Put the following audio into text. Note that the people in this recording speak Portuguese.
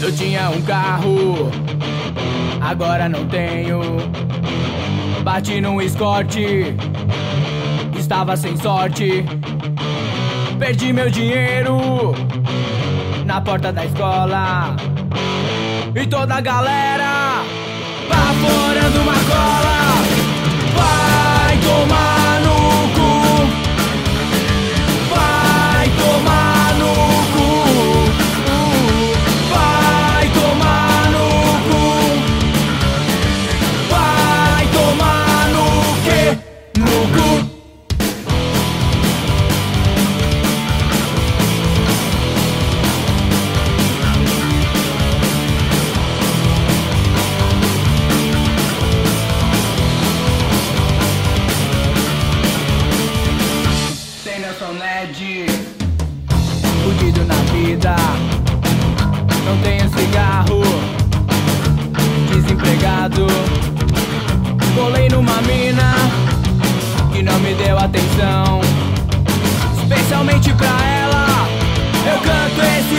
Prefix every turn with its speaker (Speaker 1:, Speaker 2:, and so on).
Speaker 1: Eu tinha um carro, agora não tenho. Bati num escorte, estava sem sorte. Perdi meu dinheiro na porta da escola. E toda a galera baforando uma cola. Vai tomar no cu, vai tomar no cu, vai tomar no cu, vai tomar no quê? No cu. Fudido na vida, não tenho cigarro, desempregado. Colei numa mina que não me deu atenção. Especialmente pra ela, eu canto esse